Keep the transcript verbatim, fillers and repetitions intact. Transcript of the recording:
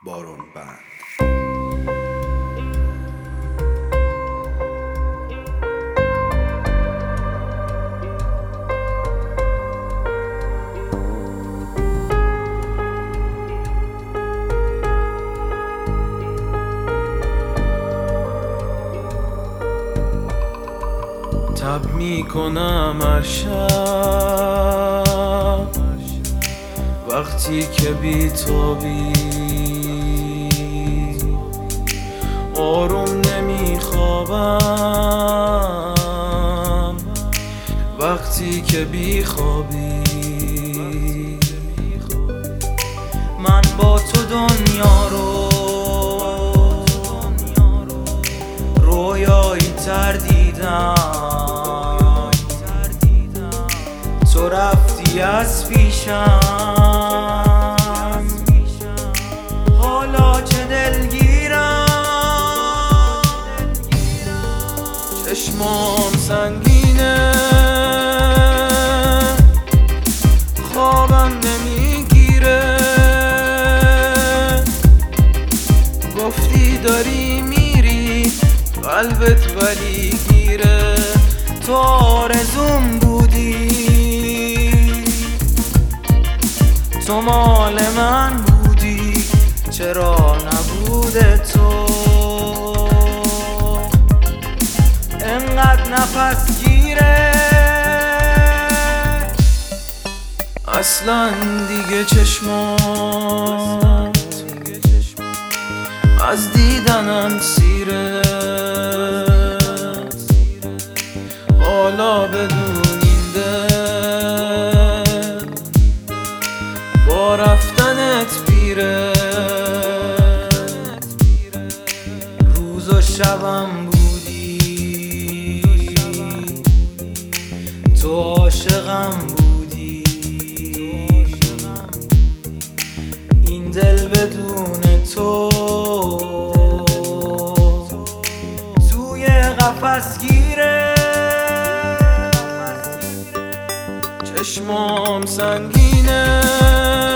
بارون بند. تب میکنم هر شب وقتی که بی‌تابی، آروم نمیخوابم وقتی که بیخوابی. من با تو دنیا رو رویایی تر دیدم، تو رفتی از پیشم، حالا چه دلگیرم، چشمام سنگینه، خوابم نمیگیره، گفتی داری میری قلبت ولی گیره، تو آرزوم بودی، تو مال من بودی، چرا نبوده تو؟ انقدر نفس گیره اصلا دیگه چشمات از دیدنم سیره، حالا بدون این دل با رفتنت پیره، روز و شبم بودی، تو عاشقم بودی، این دل بدون تو توی قفس گیره، چشمام سنگینه،